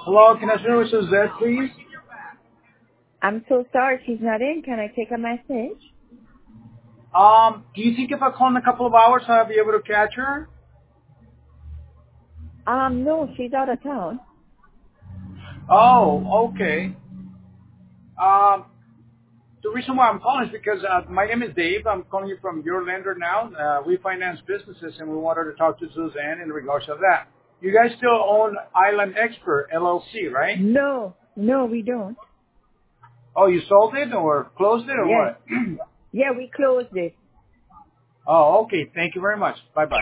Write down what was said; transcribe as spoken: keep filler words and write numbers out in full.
Hello, can I speak with Suzette, please? I'm so sorry she's not in. Can I take a message? Um, do you think if I call in a couple of hours, I'll be able to catch her? Um, no, she's out of town. Oh, okay. Um, the reason why I'm calling is because uh, my name is Dave. I'm calling you from your lender now. Uh, we finance businesses, and we wanted to talk to Suzanne in regards to that. You guys still own Island Expert L L C, right? No, no, we don't. Oh, you sold it or closed it or Yes. what? Yeah, we closed it. Oh, okay. Thank you very much. Bye-bye.